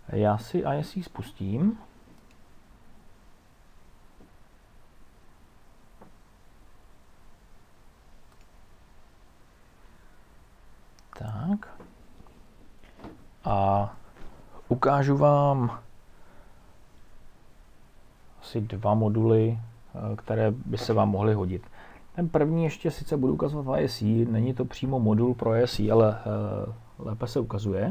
Já si ISE spustím. Tak. A ukážu vám asi 2 moduly, které by se vám mohly hodit. Ten první ještě sice budu ukazovat v ISE, není to přímo modul pro ISE, ale lépe se ukazuje.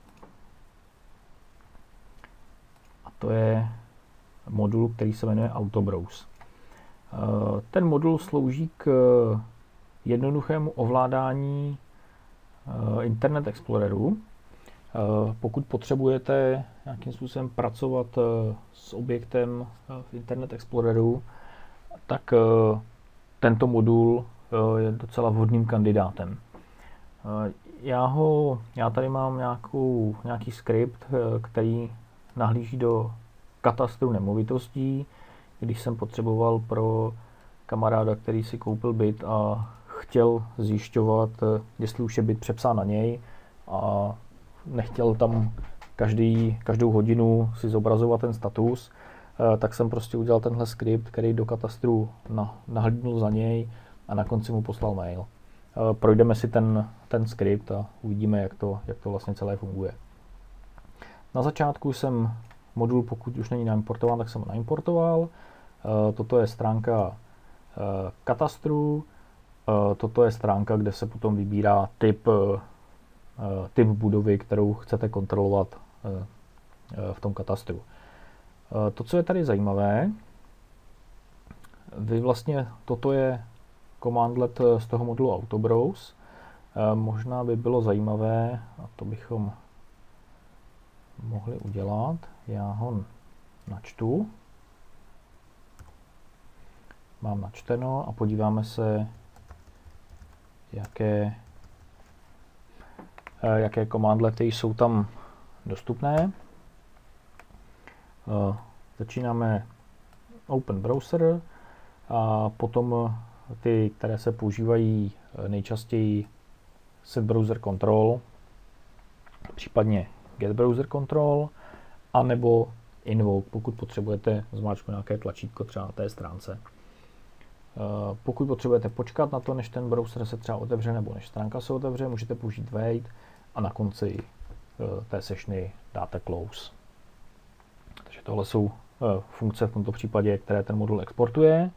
A to je modul, který se jmenuje Autobrowse. Ten modul slouží k jednoduchému ovládání Internet Exploreru. Pokud potřebujete nějakým způsobem pracovat s objektem v Internet Exploreru, tak tento modul je docela vhodným kandidátem. Já tady mám nějaký skript, který nahlíží do katastru nemovitostí, když jsem potřeboval pro kamaráda, který si koupil byt a chtěl zjišťovat, jestli už je byt přepsán na něj a nechtěl tam každou hodinu si zobrazovat ten status, tak jsem prostě udělal tenhle skript, který do katastru nahlídnul za něj a na konci mu poslal mail. Projdeme si ten skript a uvidíme, jak to vlastně celé funguje. Na začátku jsem modul, pokud už není naimportován, tak jsem ho naimportoval. Toto je stránka katastru. Toto je stránka, kde se potom vybírá typ budovy, kterou chcete kontrolovat v tom katastru. To, co je tady zajímavé, toto je commandlet z toho modulu Autobrowse. Možná by bylo zajímavé, a to bychom mohli udělat, já ho načtu. Mám načteno a podíváme se, jaké commandlety jsou tam dostupné. Začínáme Open Browser a potom ty, které se používají nejčastěji, Set Browser Control, případně Get Browser Control, anebo Invoke, pokud potřebujete zmáčknout nějaké tlačítko třeba na té stránce. Pokud potřebujete počkat na to, než ten browser se třeba otevře nebo než stránka se otevře, můžete použít wait a na konci té sessiony dáte close. Takže tohle jsou funkce v tomto případě, které ten modul exportuje.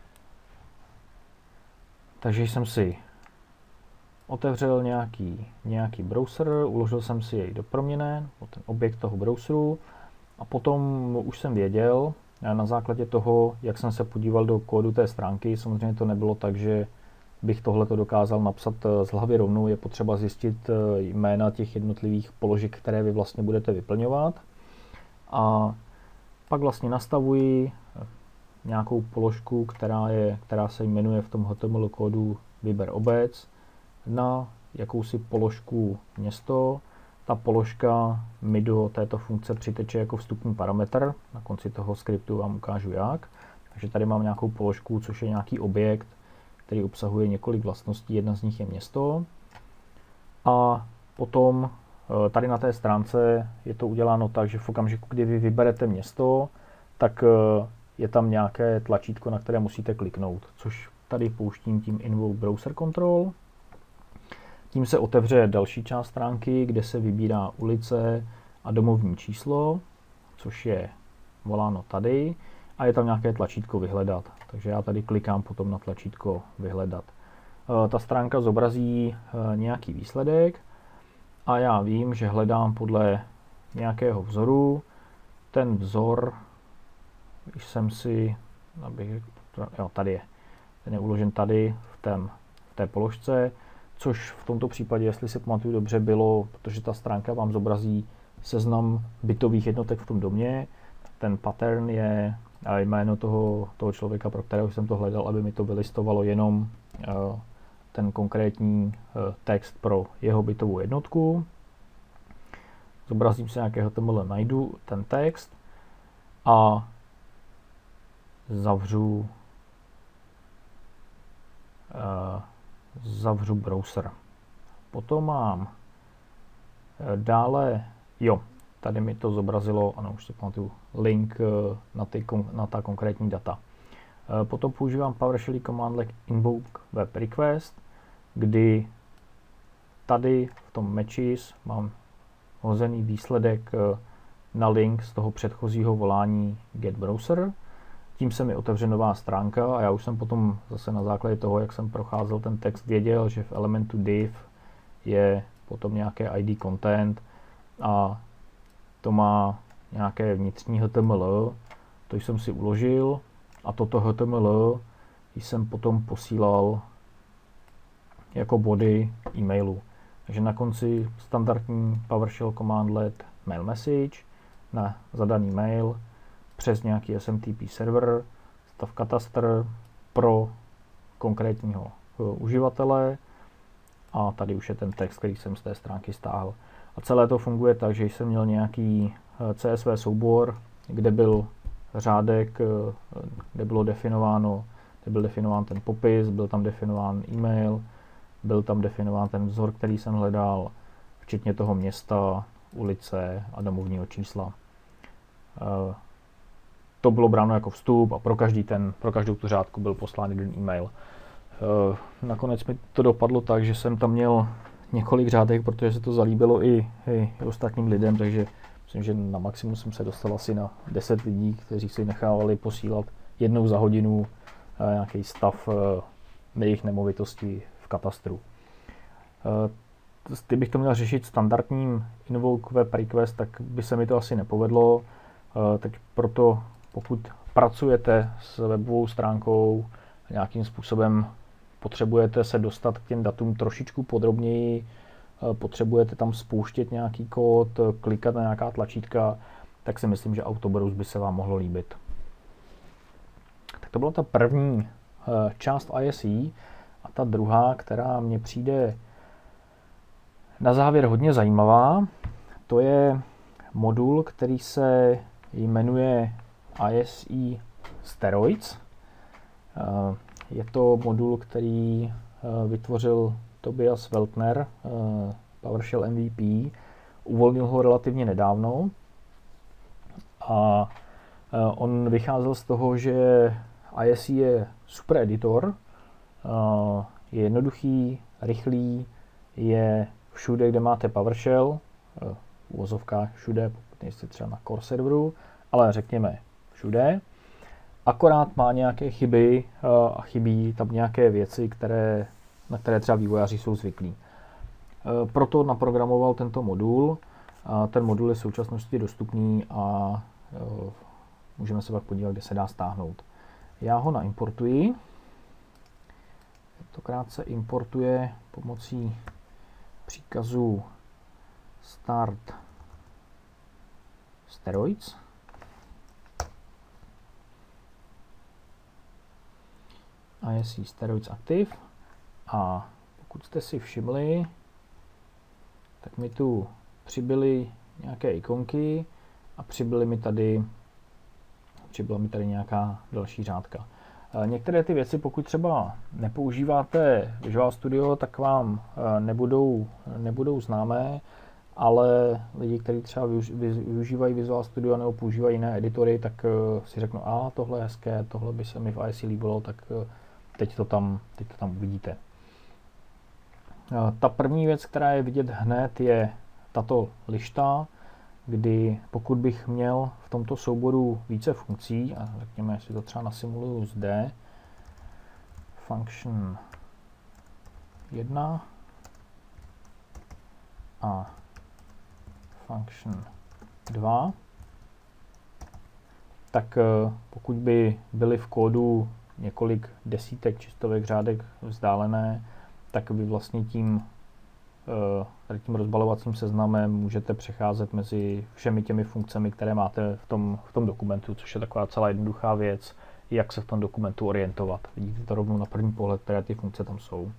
Takže jsem si otevřel nějaký browser, uložil jsem si jej do proměnné, ten objekt toho browseru, a potom už jsem věděl, na základě toho, jak jsem se podíval do kódu té stránky, samozřejmě to nebylo tak, že bych tohleto dokázal napsat z hlavy rovnou, je potřeba zjistit jména těch jednotlivých položek, které vy vlastně budete vyplňovat. A pak vlastně nastavuji nějakou položku, která se jmenuje v tom HTML kódu vyber obec, na jakousi položku město. Ta položka mi do této funkce přiteče jako vstupní parametr. Na konci toho skriptu vám ukážu jak. Takže tady mám nějakou položku, což je nějaký objekt, který obsahuje několik vlastností. Jedna z nich je město. A potom tady na té stránce je to uděláno tak, že v okamžiku, kdy vy vyberete město, tak je tam nějaké tlačítko, na které musíte kliknout, což tady pouštím tím Invoke Browser Control. Tím se otevře další část stránky, kde se vybírá ulice a domovní číslo, což je voláno tady, a je tam nějaké tlačítko vyhledat. Takže já tady klikám potom na tlačítko vyhledat. Ta stránka zobrazí nějaký výsledek a já vím, že hledám podle nějakého vzoru. Ten vzor, když jsem si, tady je, ten je uložen tady v té položce, což v tomto případě, jestli si pamatuju dobře, bylo, protože ta stránka vám zobrazí seznam bytových jednotek v tom domě. Ten pattern je jméno toho člověka, pro kterého jsem to hledal, aby mi to vylistovalo jenom ten konkrétní text pro jeho bytovou jednotku. Zobrazím si nějakého HTML, najdu ten text a zavřu browser. Potom mám dále, tady mi to zobrazilo, ano, už si pamatuju, link na ta konkrétní data. Potom používám PowerShell command like invoke web request, kdy tady v tom matches mám hozený výsledek na link z toho předchozího volání get browser. Tím se mi otevře nová stránka a já už jsem potom zase na základě toho, jak jsem procházel ten text, věděl, že v elementu div je potom nějaké ID content a to má nějaké vnitřní HTML, to jsem si uložil a toto HTML jsem potom posílal jako body e-mailu. Takže na konci standardní PowerShell command let mail message na zadaný mail přes nějaký SMTP server, stav katastr pro konkrétního uživatele a tady už je ten text, který jsem z té stránky stáhl. A celé to funguje tak, že jsem měl nějaký CSV soubor, kde byl řádek, kde byl definován ten popis, byl tam definován e-mail, byl tam definován ten vzor, který jsem hledal, včetně toho města, ulice a domovního čísla. To bylo bráno jako vstup a pro každou tu řádku byl poslán jeden e-mail. Nakonec mi to dopadlo tak, že jsem tam měl několik řádek, protože se to zalíbilo i ostatním lidem, takže myslím, že na maximum jsem se dostal asi na 10 lidí, kteří si nechávali posílat jednou za hodinu nějaký stav jejich nemovitosti v katastru. Kdybych to měl řešit standardním invoke web request, tak by se mi to asi nepovedlo. Tak proto pokud pracujete s webovou stránkou nějakým způsobem, potřebujete se dostat k těm datům trošičku podrobněji, potřebujete tam spouštět nějaký kód, klikat na nějaká tlačítka, tak si myslím, že Autobrowse by se vám mohlo líbit. Tak to byla ta první část ISE a ta druhá, která mně přijde na závěr hodně zajímavá, to je modul, který se jmenuje ISE Steroids. Je to modul, který vytvořil Tobias Weltner, PowerShell MVP. Uvolnil ho relativně nedávno a on vycházel z toho, že ISE je super editor, je jednoduchý, rychlý, je všude, kde máte PowerShell, v uvozovkách všude, pokud nejste třeba na core serveru, ale řekněme všude. Akorát má nějaké chyby a chybí tam nějaké věci, na které třeba vývojáři jsou zvyklí. Proto naprogramoval tento modul. Ten modul je v současnosti dostupný a můžeme se pak podívat, kde se dá stáhnout. Já ho naimportuji. Tentokrát se importuje pomocí příkazu start steroids. ISE Steroids Active a pokud jste si všimli, tak mi tu přibyly nějaké ikonky a přibyla mi tady nějaká další řádka. Některé ty věci, pokud třeba nepoužíváte Visual Studio, tak vám nebudou známé, ale lidi, kteří třeba využívají Visual Studio nebo používají jiné editory, tak si řeknou, tohle je hezké, tohle by se mi v ISE líbilo, tak teď to tam uvidíte. Ta první věc, která je vidět hned, je tato lišta, kdy pokud bych měl v tomto souboru více funkcí, a řekněme, jestli to třeba nasimuluju zde, function 1 a function 2, tak pokud by byly v kódu několik desítek či stovek řádek vzdálené, tak vy vlastně tím rozbalovacím seznamem můžete přecházet mezi všemi těmi funkcemi, které máte v tom dokumentu, což je taková celá jednoduchá věc, jak se v tom dokumentu orientovat. Vidíte to rovnou na první pohled, které ty funkce tam jsou.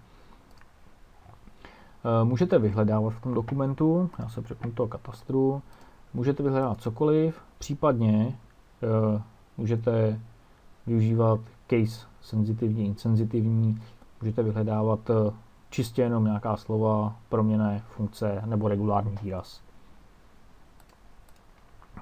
Můžete vyhledávat v tom dokumentu, já se přepnu toho katastru, můžete vyhledávat cokoliv, případně můžete využívat case senzitivní, insenzitivní, můžete vyhledávat čistě jenom nějaká slova, proměnné funkce nebo regulární výraz.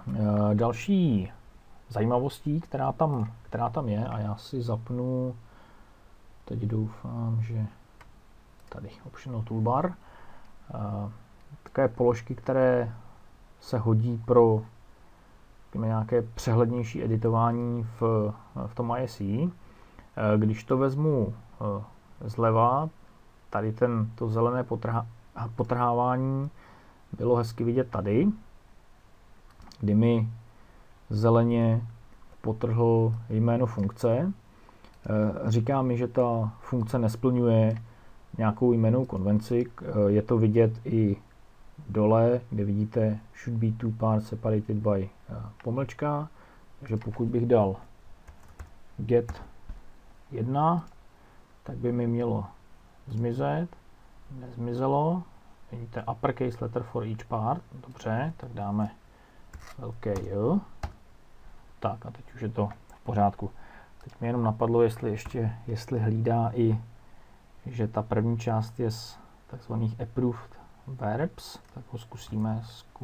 Další zajímavostí, která tam je, a já si zapnu, teď doufám, že tady Optional Toolbar, takové položky, které se hodí pro nějaké přehlednější editování v tom ISE. Když to vezmu zleva, tady to zelené potrhávání bylo hezky vidět tady, kdy mi zeleně potrhl jméno funkce. Říká mi, že ta funkce nesplňuje nějakou jmennou konvenci. Je to vidět i dole, kde vidíte should be two parts separated by pomlčka. Takže pokud bych dal get 1, tak by mi mělo zmizet. Nezmizelo. Vidíte uppercase letter for each part. Dobře, tak dáme velké J. Tak a teď už je to v pořádku. Teď mi jenom napadlo, jestli hlídá i, že ta první část je z takzvaných approved verbs, tak ho zkusíme.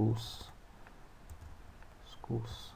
Zkus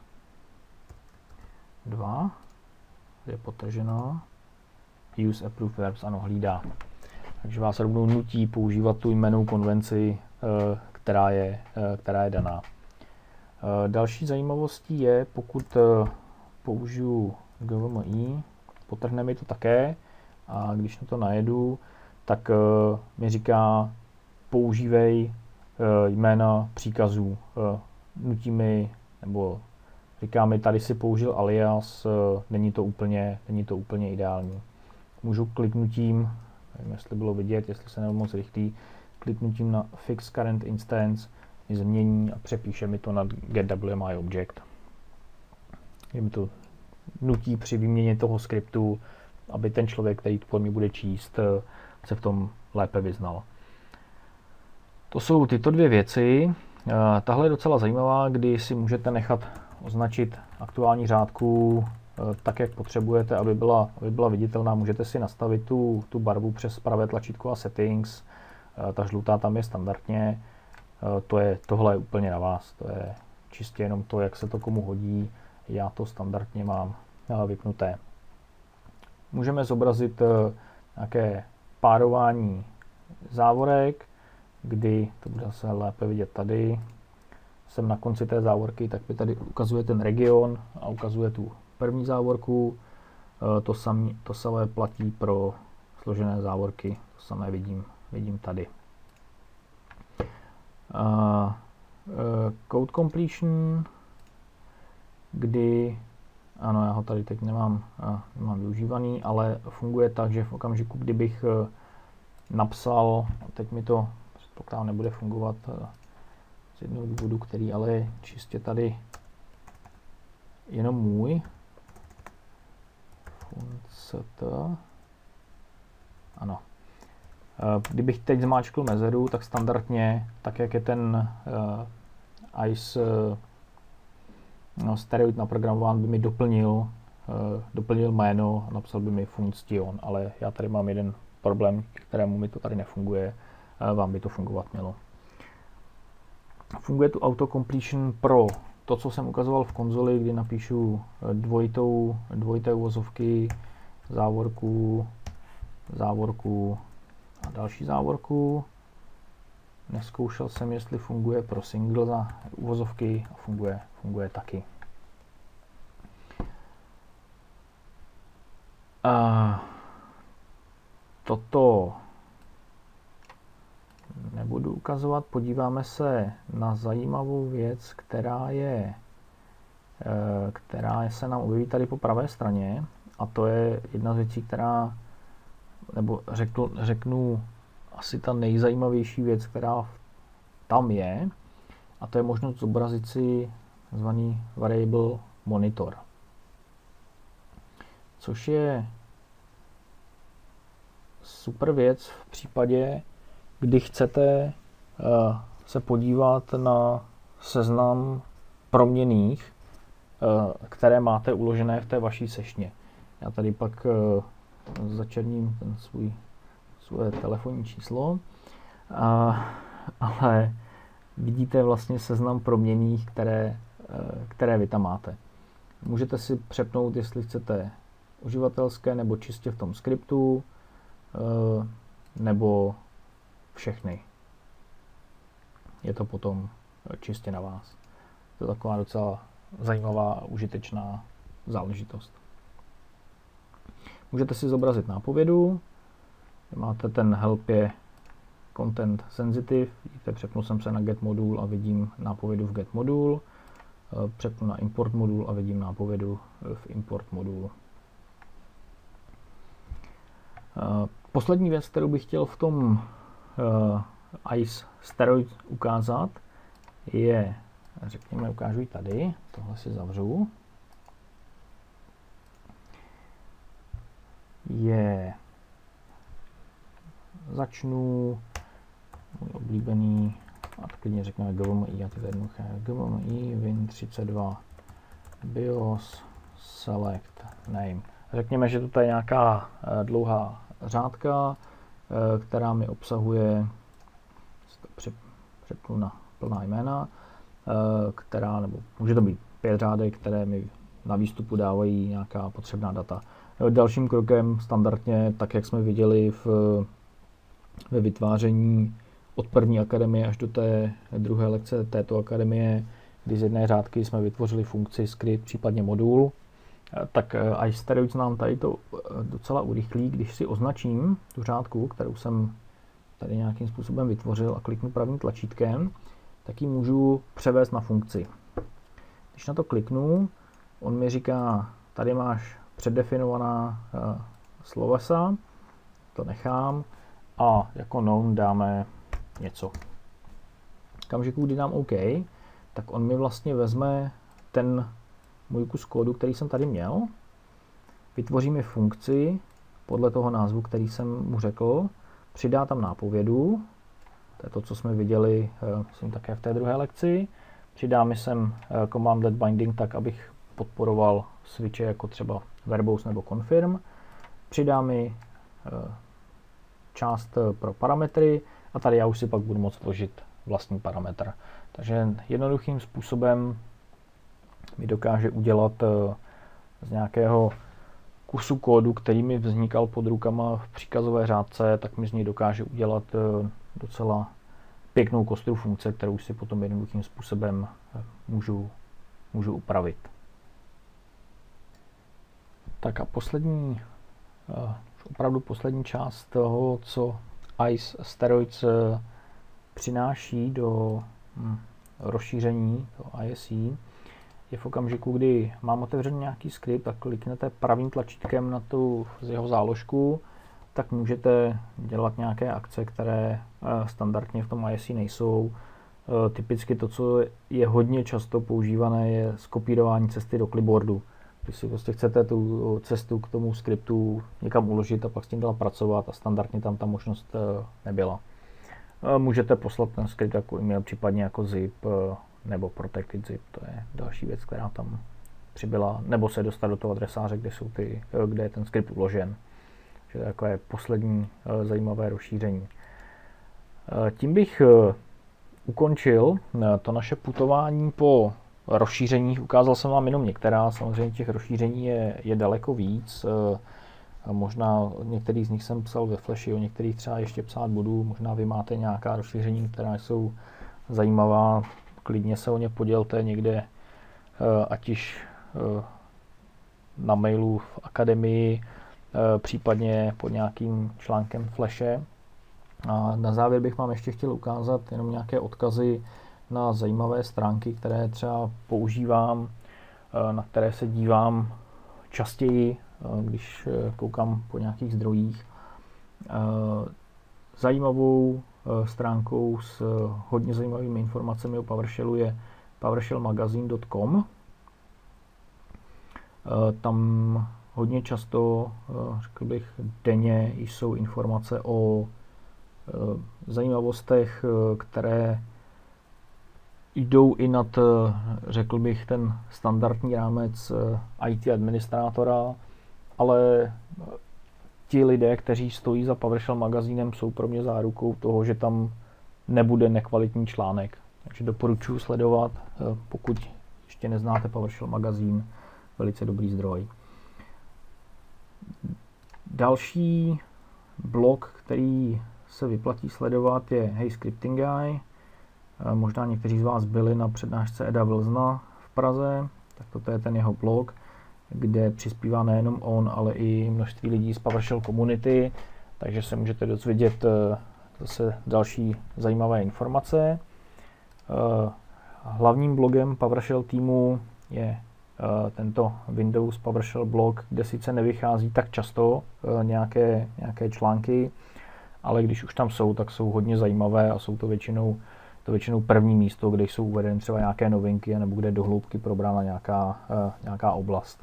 2. Je potrženo. Use approved verbs, ano, hlídá. Takže vás rovnou nutí používat tu jmennou konvenci, která je daná. Další zajímavostí je, pokud použiju GVMI, potrhne mi to také, a když na to najedu, tak mi říká používej jména příkazů. Nutí mi, nebo říká mi, tady si použil alias, není to úplně ideální. Můžu kliknutím, nevím, jestli bylo vidět, jestli se nebyl moc rychlý, kliknutím na Fix Current Instance mi změní a přepíše mi to na getWMI object. Je mi to nutí při výměně toho skriptu, aby ten člověk, který to mi bude číst, se v tom lépe vyznal. To jsou tyto dvě věci. Tahle je docela zajímavá, kdy si můžete nechat označit aktuální řádku tak, jak potřebujete, aby byla viditelná. Můžete si nastavit tu barvu přes pravé tlačítko a settings. Ta žlutá tam je standardně. Tohle je úplně na vás. To je čistě jenom to, jak se to komu hodí. Já to standardně mám vypnuté. Můžeme zobrazit nějaké párování závorek, kdy to bude zase lépe vidět tady. Jsem na konci té závorky, tak mi tady ukazuje ten region a ukazuje tu první závorku. To samé platí pro složené závorky. To samé vidím tady. Code completion, kdy, ano, já ho tady teď nemám využívaný, ale funguje tak, že v okamžiku, kdybych napsal, teď mi to předpokládám nebude fungovat z jednoho důvodu, který ale je čistě tady jenom můj. Ano. Kdybych teď zmáčkl mezeru, tak standardně, tak jak je ten ICE stereoid naprogramován, by mi doplnil jméno a napsal by mi funkcion, ale já tady mám jeden problém, kterému mi to tady nefunguje, vám by to fungovat mělo. Funguje tu autocompletion pro to, co jsem ukazoval v konzoli, kdy napíšu dvojité uvozovky, závorku a další závorku. Neskoušel jsem, jestli funguje pro single za uvozovky a funguje taky. Toto nebudu ukazovat, podíváme se na zajímavou věc, která se nám objeví tady po pravé straně, a to je jedna z věcí, nebo řeknu asi ta nejzajímavější věc, která tam je, a to je možnost zobrazit si zvaný variable monitor, což je super věc v případě, kdy chcete se podívat na seznam proměnných, které máte uložené v té vaší sešně. Já tady pak začerním svoje telefonní číslo, ale vidíte vlastně seznam proměnných, které které vy tam máte. Můžete si přepnout, jestli chcete uživatelské nebo čistě v tom skriptu, nebo všechny. Je to potom čistě na vás. To je taková docela zajímavá a užitečná záležitost. Můžete si zobrazit nápovědu. Máte ten help je content sensitive. Vidíte, přepnu jsem se na get modul a vidím nápovědu v get modul. Přepnu na import modul a vidím nápovědu v import modulu. Poslední věc, kterou bych chtěl v tom ICE Steroid ukázat, je, řekněme, ukážu ji tady, tohle si zavřu, začnu můj oblíbený, a klidně řekneme GVMI, a ty jednoduché, GVMI Win32 BIOS Select Name. Řekněme, že to je nějaká dlouhá řádka, která mi obsahuje, přepnu na plná jména, která, nebo může to být 5 řádek, které mi na výstupu dávají nějaká potřebná data. Dalším krokem standardně, tak jak jsme viděli ve vytváření od první akademie až do té druhé lekce této akademie, kdy z jedné řádky jsme vytvořili funkci, skript, případně modul, tak ICE Steroids nám tady to docela urychlí, když si označím tu řádku, kterou jsem tady nějakým způsobem vytvořil a kliknu pravým tlačítkem, tak ji můžu převést na funkci. Když na to kliknu, on mi říká, tady máš předdefinovaná slovesa, to nechám a jako known dáme něco. V okamžiku, kdy dám OK, tak on mi vlastně vezme ten můj kus kódu, který jsem tady měl, vytvoří mi funkci podle toho názvu, který jsem mu řekl, přidá tam nápovědu, to je to, co jsme viděli myslím také v té druhé lekci, přidá mi sem commandlet binding tak, abych podporoval switche jako třeba verbose nebo confirm, přidá mi část pro parametry a tady já už si pak budu moct vložit vlastní parametr. Takže jednoduchým způsobem mi dokáže udělat z nějakého kusu kódu, který mi vznikal pod rukama v příkazové řádce, tak mi z něj dokáže udělat docela pěknou kostru funkce, kterou si potom jednoduchým způsobem můžu upravit. Tak a opravdu poslední část toho, co ICE Steroids přináší do rozšíření toho ISE, je v okamžiku, kdy mám otevřený nějaký skript a kliknete pravým tlačítkem na tu z jeho záložku, tak můžete dělat nějaké akce, které standardně v tom ISE nejsou. Typicky to, co je hodně často používané, je skopírování cesty do clipboardu. Když si prostě chcete tu cestu k tomu skriptu někam uložit a pak s tím dál pracovat a standardně tam ta možnost nebyla. Můžete poslat ten skript jako e-mail, případně jako zip nebo protected zip, to je další věc, která tam přibyla, nebo se dostat do toho adresáře, kde je ten skript uložen. Takže to je poslední zajímavé rozšíření. Tím bych ukončil to naše putování po rozšířeních. Ukázal jsem vám jenom některá, samozřejmě těch rozšíření je daleko víc. Možná některý z nich jsem psal ve Flashi, o některých třeba ještě psát budu. Možná vy máte nějaká rozšíření, která jsou zajímavá. Klidně se o ně podělte někde, ať již na mailu v akademii, případně pod nějakým článkem Flashe. A na závěr bych vám ještě chtěl ukázat jenom nějaké odkazy na zajímavé stránky, které třeba používám, na které se dívám častěji, když koukám po nějakých zdrojích. Zajímavou stránkou s hodně zajímavými informacemi o PowerShellu je PowerShellMagazine.com. Tam hodně často, řekl bych, denně jsou informace o zajímavostech, které jdou i nad, řekl bych, ten standardní rámec IT administrátora, ale ti lidé, kteří stojí za PowerShell magazínem, jsou pro mě zárukou toho, že tam nebude nekvalitní článek. Takže doporučuji sledovat, pokud ještě neznáte PowerShell magazín, velice dobrý zdroj. Další blog, který se vyplatí sledovat, je Hey Scripting Guy. Možná někteří z vás byli na přednášce Eda Wilsona v Praze, tak toto je ten jeho blog, kde přispívá nejenom on, ale i množství lidí z PowerShell komunity, takže se můžete dozvědět zase další zajímavé informace. Hlavním blogem PowerShell týmu je tento Windows PowerShell blog, kde sice nevychází tak často nějaké články, ale když už tam jsou, tak jsou hodně zajímavé a jsou to většinou první místo, kde jsou uvedeny třeba nějaké novinky nebo kde do hloubky probrána nějaká oblast.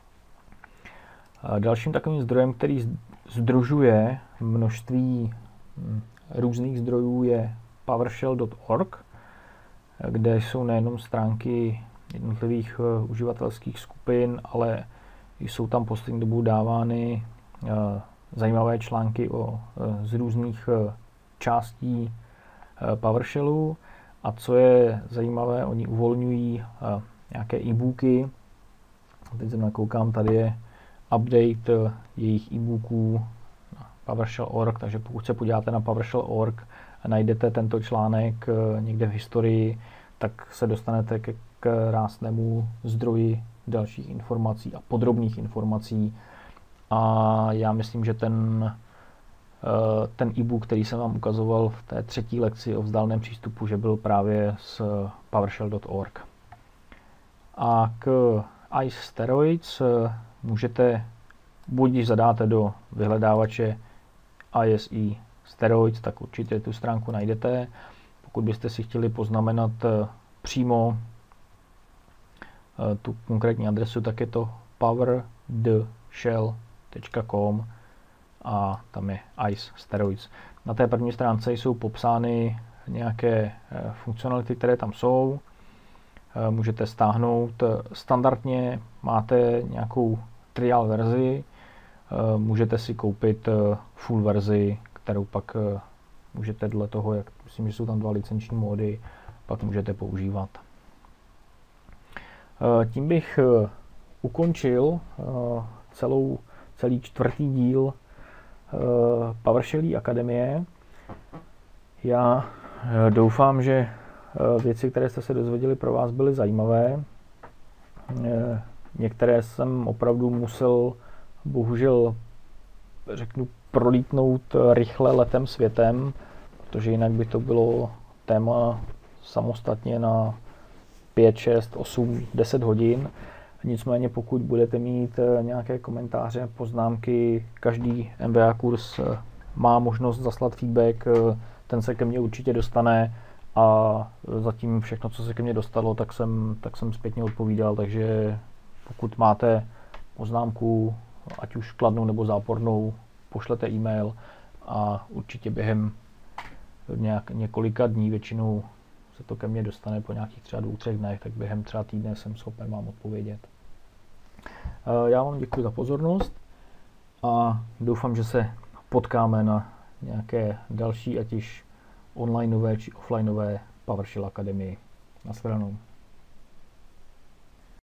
Dalším takovým zdrojem, který sdružuje množství různých zdrojů, je PowerShell.org, kde jsou nejenom stránky jednotlivých uživatelských skupin, ale jsou tam poslední dobou dávány zajímavé články z různých částí PowerShellu. A co je zajímavé, oni uvolňují nějaké e-booky. Teď jsem nakoukám, tady je update jejich e-booků na PowerShell.org, takže pokud se podíváte na PowerShell.org a najdete tento článek někde v historii, tak se dostanete ke krásnému zdroji dalších informací a podrobných informací. A já myslím, že ten e-book, který jsem vám ukazoval v té 3. lekci o vzdáleném přístupu, že byl právě z PowerShell.org. A k ICE Steroids můžete, buď když zadáte do vyhledávače ISE Steroids, tak určitě tu stránku najdete. Pokud byste si chtěli poznamenat přímo tu konkrétní adresu, tak je to powertheshell.com a tam je ICE Steroids. Na té první stránce jsou popsány nějaké funkcionality, které tam jsou. Můžete stáhnout. Standardně máte nějakou trial verzi, můžete si koupit full verzi, kterou pak můžete dle toho, jak myslím, že jsou tam 2 licenční módy, pak můžete používat. Tím bych ukončil celý 4. díl PowerShell Akademie. Já doufám, že věci, které jste se dozvěděli, pro vás byly zajímavé. Některé jsem opravdu musel, bohužel, prolítnout rychle letem světem, protože jinak by to bylo téma samostatně na 5, 6, 8, 10 hodin. Nicméně pokud budete mít nějaké komentáře, poznámky, každý MBA kurz má možnost zaslat feedback, ten se ke mně určitě dostane a zatím všechno, co se ke mně dostalo, tak jsem zpětně odpovídal, takže pokud máte poznámku, ať už kladnou nebo zápornou, pošlete e-mail a určitě během několika dní, většinou se to ke mně dostane po nějakých třeba 2-3 dnech, tak během třeba týdne jsem schopen vám odpovědět. Já vám děkuji za pozornost a doufám, že se potkáme na nějaké další, ať již onlineové či offlineové PowerShell Akademii. Nashledanou.